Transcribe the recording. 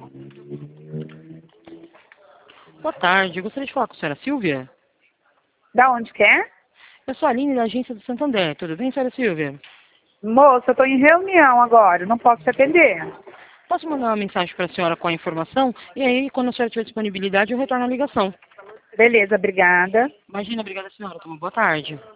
Boa tarde, eu gostaria de falar com a senhora Silvia. Da onde que é? Eu sou a Aline da agência do Santander, tudo bem, senhora Silvia? Moça, eu estou em reunião agora, não posso te atender. Posso mandar uma mensagem para a senhora com a informação? E aí, quando a senhora tiver disponibilidade, eu retorno a ligação. Beleza, obrigada. Imagina, obrigada senhora, uma boa tarde.